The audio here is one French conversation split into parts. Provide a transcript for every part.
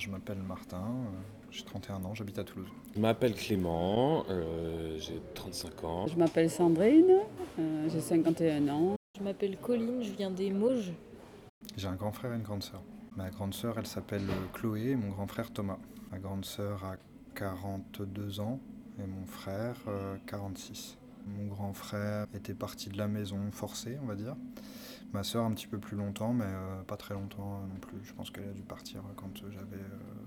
Je m'appelle Martin, j'ai 31 ans, j'habite à Toulouse. Je m'appelle Clément, j'ai 35 ans. Je m'appelle Sandrine, j'ai 51 ans. Je m'appelle Colline, je viens des Mauges. J'ai un grand frère et une grande sœur. Ma grande sœur, elle s'appelle Chloé et mon grand frère Thomas. Ma grande sœur a 42 ans et mon frère 46. Mon grand frère était parti de la maison forcé, on va dire. Ma sœur un petit peu plus longtemps, mais pas très longtemps non plus. Je pense qu'elle a dû partir quand j'avais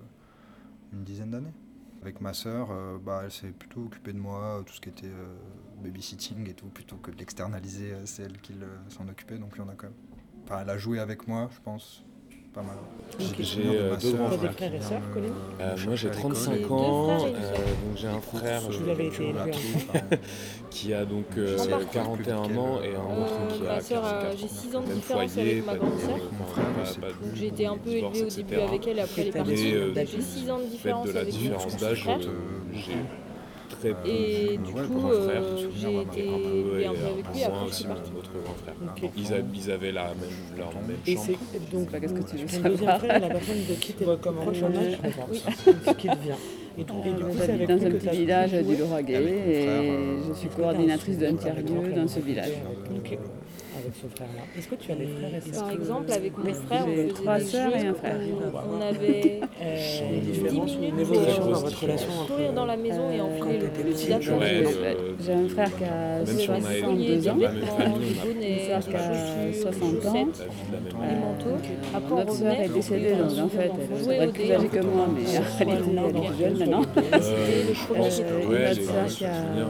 une dizaine d'années. Avec ma sœur, elle s'est plutôt occupée de moi, tout ce qui était babysitting et tout, plutôt que de l'externaliser, c'est elle qui s'en occupait, donc on a quand même... Enfin, elle a joué avec moi, je pense, pas mal. J'ai deux grands T'as frères. des frères et sœurs, Colline Moi j'ai 35 Deux ans, frères et une sœur. donc j'ai un frère Vous avez été élevé ensemble qui a donc par 41 ans et un autre qui a Ma sœur, 44 j'ai 6 ans de même différence foyer, avec ma grande sœur. Mon frère, je sais plus. Donc j'ai été un peu divorce, élevée au début etc. avec elle, après elle est Et partie. t'avais, J'ai 6 ans de Du fait différence de la avec mon différence petit d'âge, frère. j'ai très peu Et du ouais, coup, pour un frère, j'ai été élevée un peu avec lui, moi après je aussi suis partie. notre grand frère. Ok. Ils avaient leur même Et chambre. c'est donc Qu'est-ce que tu veux ton savoir deuxième frère est la personne de qui tu es proche en âge Oui. ce qui devient. Et du coup, c'est J'habite avec dans lui un que petit t'as village joué du Lauragais Avec mon frère, et je suis coordinatrice d'un tiers-lieu dans ce village. Ok. Avec ce frère-là. Est-ce que tu as des frères et sœurs Par exemple, avec mon frère, on J'ai faisait 3 des sœurs jeux et un frère. où on avait des 10 différences ou une minutes évolution dans pour votre relation courir dans la maison et enfiler le t'étais petit petit, d'après. Ouais, J'ai un frère qui a même si on a 62 ans, la même famille, des on a bonnets, une sœur des qui a chaussures, 60 des ans. chaussettes, la vie de la des même manteaux. Après, on Notre sœur est revenait. décédée, donc en fait, Jouer elle au est plus dé, âgée que moi, mais en réalité, elle est plus jeune maintenant. C'était le premier Euh, truc. une Ouais, autre les sœur souvenirs qui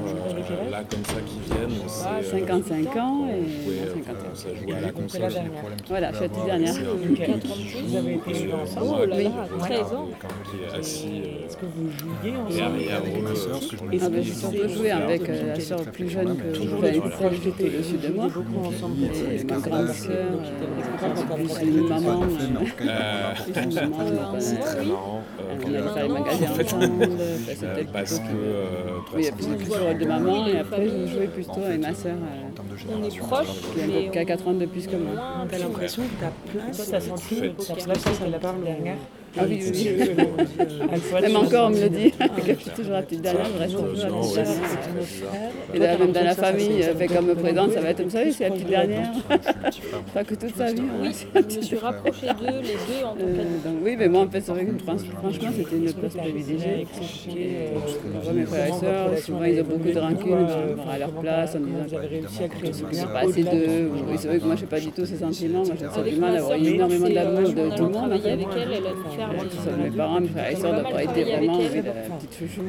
a là comme ça qui viennent, c'est 55 ans et jouer, 51. ça joue à la donc c'est console. la dernière. Voilà, je suis la petite dernière. C'est un peu Ok. qui Vous avez été élevés ensemble. Oh là Oui. là, 13 ans. qui est assis Est-ce que vous jouiez ensemble derrière avec ma sœur, parce que je me Est-ce Ah que ben, vous j'ai surtout savez joué avec depuis la quel sœur très plus très jeune jeune, que mais toujours enfin, les celle qui était au-dessus de moi. beaucoup ensemble. Et ma grande sœur, Quand plus une maman, fait, mais en tout cas, plus une maman, c'est très oui. marrant on allait faire les Maintenant, magasins en fait, ensemble. Enfin, c'était parce plutôt que oui, puis j'ai plus le rôle de maman et après je jouais plutôt en fait, avec ma sœur en termes de On est génération, proches, qui a 4 ans de plus que moi. moins T'as l'impression que ta place, t'as senti fait, ta place, c'est la part dernière. Ah oui, oui, oui. Même encore, on me le dit, que je suis toujours la petite dernière, je reste toujours la non, petite ouais, dernière. c'est très bizarre. Et là, même dans la famille, fait comme me présente, ça va être, vous savez, c'est la petite dernière. je suis le petit frère. Je crois que toute sa vie, on Oui, reste la je me petite. suis rapprochée d'eux, les deux en tant que Donc oui, mais moi en fait c'est vrai que franchement c'était une place privilégiée. Moi, mes frères et sœurs, souvent ils ont beaucoup de rancune par rapport à leur place en disant Vous avez réussi à créer ce que c'est lien pas assez d'eux. Oui, c'est vrai que moi je n'ai pas du tout ces sentiments, moi j'ai le avec sentiment ma d'avoir sœur, eu je pense énormément que d'amour de on tout le a monde en travaillé fait. avec elle, elle a une ferme. Que ce soit mes parents, mes frères et sœurs, d'avoir été vraiment oui, la petite chouchou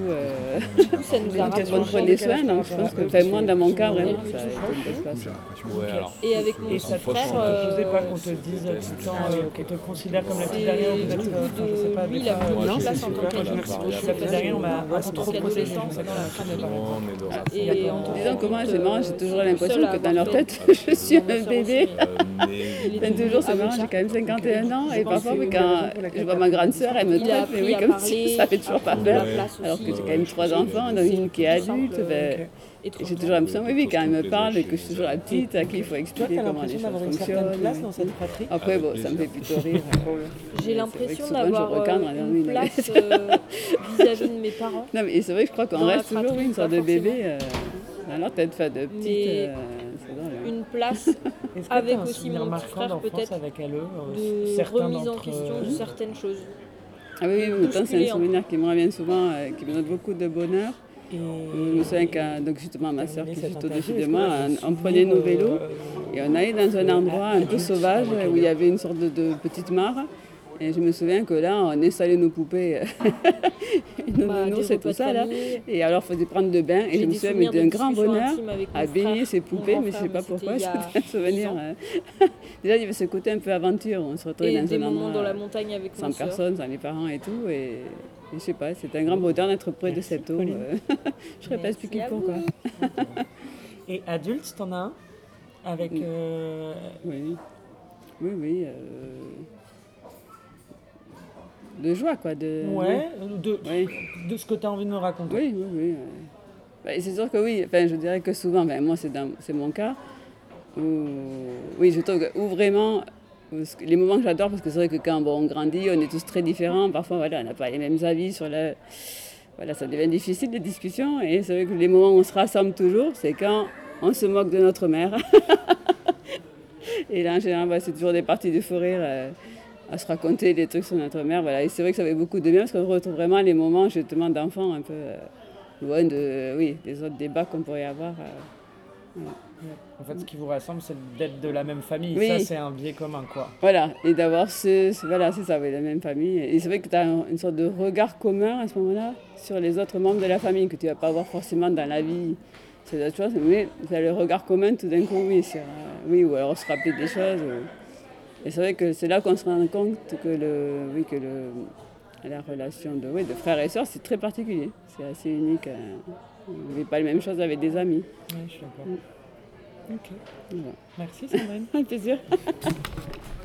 Ça nous a qui en prenait soin, donc je pense que enfin, moi dans mon cas vraiment ça a été une belle place. J'ai l'impression. Ouais, alors, Et avec mon Et petit ça te frère, faisait pas qu'on te dise tout le temps qu'on te considère comme la petite dernière, ou peut-être, je sais pas, lui, des il a fois, beaucoup de non, place c'est en tant super, qu'adulte. merci beaucoup. La petite dernière, on m'a un peu trop protégée, Adolescence, c'est dans la fratrie. on est dans Et en tant Disons que moi qu'adulte, c'est marrant, j'ai toujours l'impression seule à que dans leur avoir tête fait- je suis Ma un sœur bébé. aussi, mais Enfin, toujours c'est marrant, j'ai quand même 51 ans et parfois mais quand je vois ma grande sœur elle me Il a traite mais oui appris à comme si parler, ça fait toujours pas peur. la place Alors que aussi. j'ai quand même 3 enfants, dont une qui est adulte, ben, Et et j'ai toujours l'impression, oui, oui, quand elle me parle et que je suis toujours la petite, à qui il faut Toi, expliquer t'as comment les l'impression choses d'avoir une certaine fonctionnent. place dans cette fratrie. Après, bon, ça me fait plutôt rire. J'ai l'impression souvent, je d'avoir recadre, alors, oui, une non, place vis-à-vis de mes parents. Non, mais c'est vrai que je crois qu'on Dans la reste toujours fratrie, oui, une sorte pas de bébé forcément. dans leur tête, enfin, de petite. Mais C'est drôle, hein. Une place Est-ce que avec t'as un aussi souvenir mon petit marquant frère d'enfance peut-être avec elle, de certains remise en d'entre question de certaines choses. Ah oui, oui, autant c'est bousculé, un souvenir qui me revient souvent, qui me donne beaucoup de bonheur. Et Je me souviens qu'un, donc justement ma sœur qui est juste au-dessus de est-ce que moi, t'as un on prenait nos souvenir, vélos et on allait dans un endroit un peu sauvage où il y avait une sorte de petite mare. Et je me souviens que là, on installait nos poupées, nos Bah, nounours des et tout repas de ça là. famille. Et alors, il faisait prendre de bain. Et J'ai je me des souviens mais souvenirs de d'un grand discussions bonheur intimes avec mon à baigner frère, ces mon poupées, grand mais je ne sais frère, pas mais pourquoi, c'était il y a c'était un souvenir. 10 ans. Déjà, il y avait ce côté un peu aventure. On se retrouvait Et dans des un moments endroit dans la montagne avec sans ma sœur. personne, sans les parents et tout. Et je sais pas, c'était un grand bonheur d'être près de cette eau. Pauline. Je ne saurais pas expliquer à vous. pourquoi. Et adulte, t'en as un avec Oui, oui, oui. De joie, quoi. ouais, Oui, de ce que tu as envie de me raconter. oui, oui. Oui, bah, c'est sûr que oui. Enfin, je dirais que souvent, ben, moi, c'est mon cas. Où, oui, je trouve que où vraiment les moments que j'adore, parce que c'est vrai que quand on grandit, on est tous très différents. Parfois, voilà, on n'a pas les mêmes avis sur la... Voilà, ça devient difficile, les discussions. Et c'est vrai que les moments où on se rassemble toujours, c'est quand on se moque de notre mère. Et là, en général, c'est toujours des parties de fou rire à se raconter des trucs sur notre mère. Voilà. Et c'est vrai que ça fait beaucoup de bien, parce qu'on retrouve vraiment les moments, justement, d'enfants un peu loin des autres débats qu'on pourrait avoir. Voilà. En fait, ce qui vous rassemble, c'est d'être de la même famille. Oui. Ça, c'est un biais commun, quoi. Voilà, et d'avoir voilà, c'est ça, oui, la même famille. Et c'est vrai que tu as une sorte de regard commun à ce moment-là sur les autres membres de la famille que tu ne vas pas avoir forcément dans la vie. C'est d'autres choses, mais tu as le regard commun tout d'un coup, oui, ou alors se rappeler des choses. Et c'est vrai que c'est là qu'on se rend compte que la relation de frères et sœurs, c'est très particulier. C'est assez unique. On ne vit pas les mêmes choses avec des amis. Oui, je suis d'accord. Ok. Voilà. Merci, Sandrine. Un plaisir.